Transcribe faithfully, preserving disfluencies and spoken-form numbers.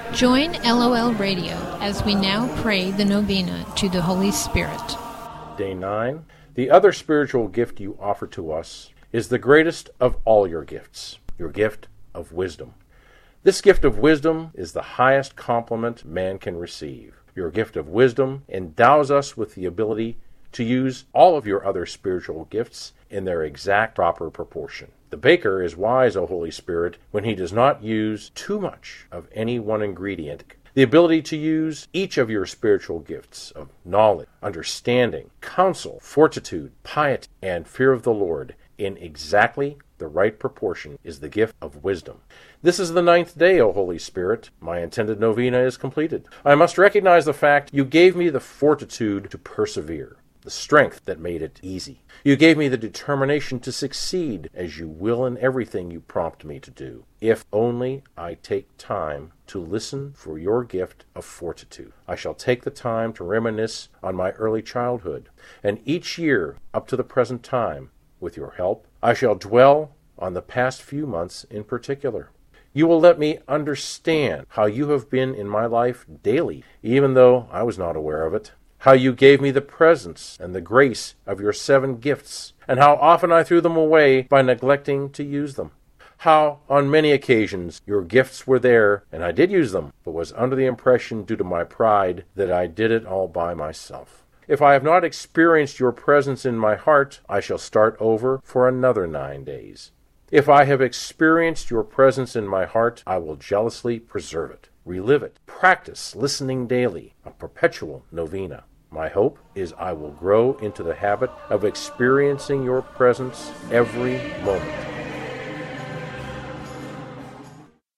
Join L O L Radio as we now pray the novena to the Holy Spirit. Day nine. The other spiritual gift you offer to us is the greatest of all your gifts, your gift of wisdom. This gift of wisdom is the highest compliment man can receive. Your gift of wisdom endows us with the ability to use all of your other spiritual gifts in their exact proper proportion. The baker is wise, O Holy Spirit, when he does not use too much of any one ingredient. The ability to use each of your spiritual gifts of knowledge, understanding, counsel, fortitude, piety, and fear of the Lord in exactly the right proportion is the gift of wisdom. This is the ninth day, O Holy Spirit. My intended novena is completed. I must recognize the fact you gave me the fortitude to persevere, the strength that made it easy. You gave me the determination to succeed, as you will in everything you prompt me to do, if only I take time to listen for your gift of fortitude. I shall take the time to reminisce on my early childhood, and each year up to the present time, with your help, I shall dwell on the past few months in particular. You will let me understand how you have been in my life daily, even though I was not aware of it. How you gave me the presence and the grace of your seven gifts, and how often I threw them away by neglecting to use them. How, on many occasions, your gifts were there, and I did use them, but was under the impression, due to my pride, that I did it all by myself. If I have not experienced your presence in my heart, I shall start over for another nine days. If I have experienced your presence in my heart, I will jealously preserve it, relive it, practice listening daily, a perpetual novena. My hope is I will grow into the habit of experiencing your presence every moment.